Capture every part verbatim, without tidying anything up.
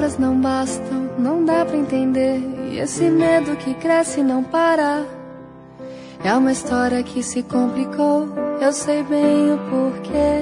palavras não bastam, não dá pra entender. E esse medo que cresce e não para. É uma história que se complicou, eu sei bem o porquê.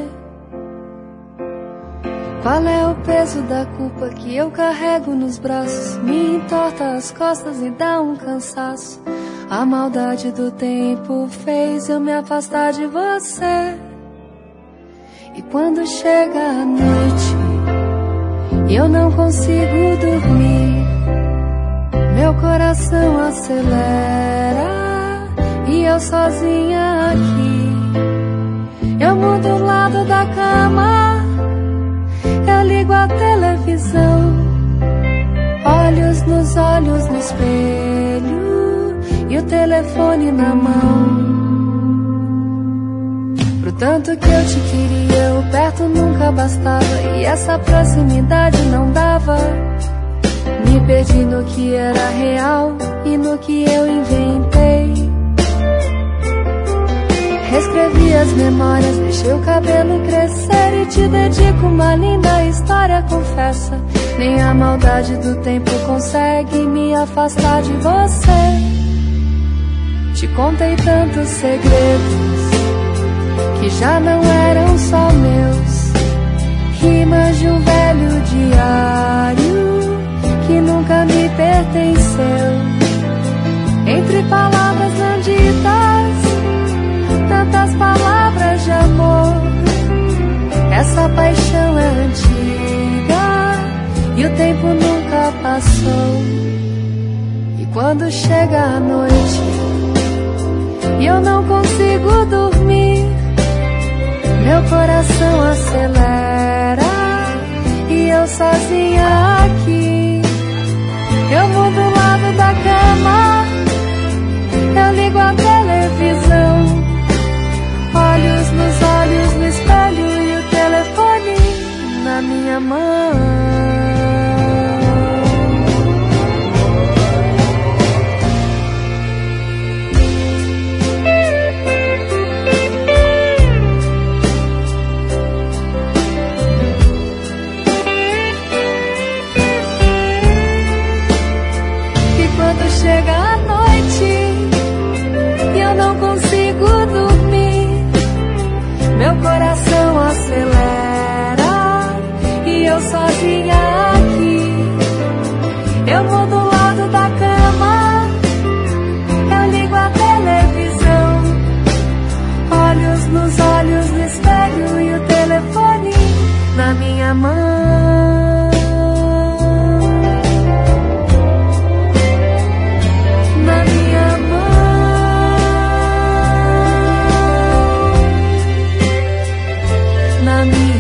Qual é o peso da culpa que eu carrego nos braços? Me entorta as costas e dá um cansaço. A maldade do tempo fez eu me afastar de você. E quando chega a noite e eu não consigo dormir, meu coração acelera e eu sozinha aqui. Eu mudo o lado da cama, eu ligo a televisão, olhos nos olhos no espelho e o telefone na mão. Pro tanto que eu te queria, eu perto nunca bastava, e essa proximidade não dava. Me perdi no que era real e no que eu inventei. Reescrevi as memórias, deixei o cabelo crescer e te dedico uma linda história, confessa. Nem a maldade do tempo consegue me afastar de você. Te contei tantos segredos que já não eram só meus, rimas de um velho diário que nunca me pertenceu. Entre palavras não ditas, tantas palavras de amor. Essa paixão é antiga e o tempo nunca passou. E quando chega a noite e eu não consigo dormir, meu coração acelera e eu sozinha aqui. Eu mudo o lado da cama, eu ligo a televisão, olhos nos olhos no espelho e o telefone na minha mão. Chega a noite e eu não consigo dormir, meu coração acelera e eu sozinha aqui. Eu mudo o lado da cama, eu ligo a televisão, olhos nos olhos no espelho e o telefone na minha mão. Na minha